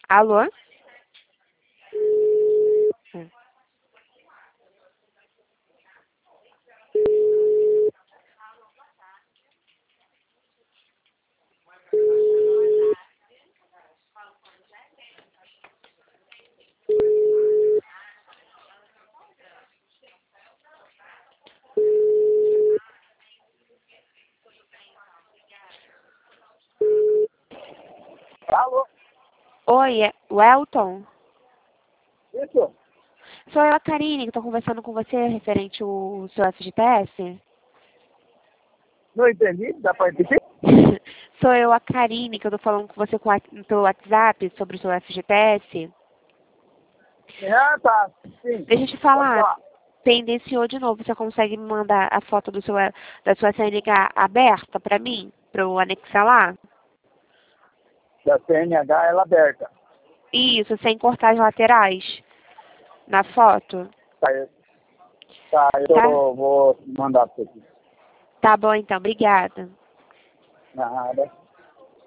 Alô? Alô? Oi, Welton? Isso? Sou eu, a Karine, que estou conversando com você referente ao seu FGTS. Não entendi, dá para repetir? Sou eu, a Karine, que eu estou falando com você no seu WhatsApp sobre o seu FGTS. Ah, tá, sim. Deixa eu te Pode falar, falar. tendenciou de novo, você consegue me mandar a foto da sua CNH aberta para mim? Para eu anexar lá? Da CNH, ela aberta. Isso, sem cortar as laterais na foto, Tá, tá? eu vou mandar para você. Tá bom então, obrigada. Nada.